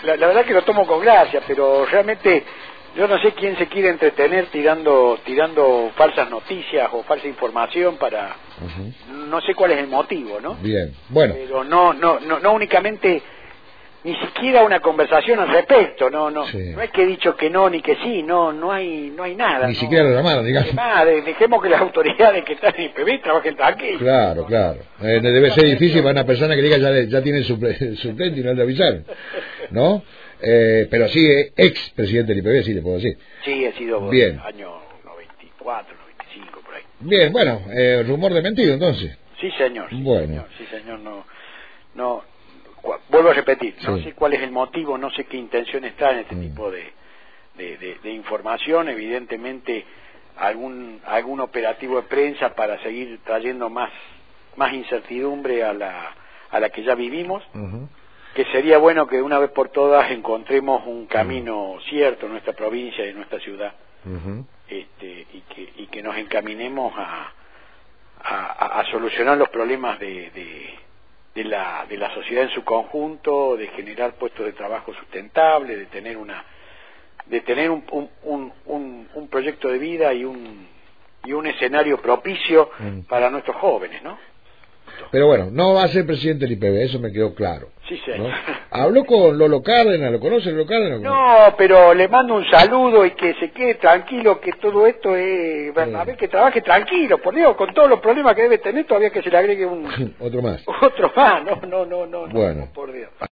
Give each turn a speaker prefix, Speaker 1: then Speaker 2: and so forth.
Speaker 1: la verdad que lo tomo con gracia, pero realmente yo no sé quién se quiere entretener tirando falsas noticias o falsa información para... No sé cuál es el motivo, ¿no?
Speaker 2: Bien, bueno.
Speaker 1: Pero no únicamente, ni siquiera una conversación al respecto, no es que he dicho que no ni que sí, no hay nada.
Speaker 2: Ni siquiera lo llamaron, digamos.
Speaker 1: Dejemos que las autoridades que están en IPB trabajen tranquilos.
Speaker 2: Claro. Debe ser difícil para una persona que diga ya tiene suplente y no le avisaron, ¿no? Pero sí, ex presidente del IPB, sí le puedo decir.
Speaker 1: Sí, he sido
Speaker 2: bien.
Speaker 1: Año 94, 95, por ahí.
Speaker 2: Bien, bueno, rumor de mentido entonces.
Speaker 1: Sí, señor.
Speaker 2: Bueno.
Speaker 1: Sí, señor, no. Vuelvo a repetir, no
Speaker 2: sí.
Speaker 1: sé cuál es el motivo, no sé qué intención está en este tipo de información. Evidentemente algún operativo de prensa para seguir trayendo más incertidumbre a la que ya vivimos, que sería bueno que una vez por todas encontremos un camino cierto en nuestra provincia y en nuestra ciudad, y que nos encaminemos a solucionar los problemas de la sociedad en su conjunto, de generar puestos de trabajo sustentables, de tener un proyecto de vida y un escenario propicio para nuestros jóvenes, ¿no?
Speaker 2: Pero bueno, no va a ser presidente del IPB, eso me quedó claro.
Speaker 1: Sí, señor.
Speaker 2: ¿No? ¿Habló con Lolo Cárdenas? ¿Lo conoce Lolo Cárdenas?
Speaker 1: No, pero le mando un saludo y que se quede tranquilo, que todo esto es... A ver, que trabaje tranquilo, por Dios, con todos los problemas que debe tener, todavía que se le agregue un...
Speaker 2: Otro más.
Speaker 1: Otro más, no,
Speaker 2: bueno.
Speaker 1: por Dios.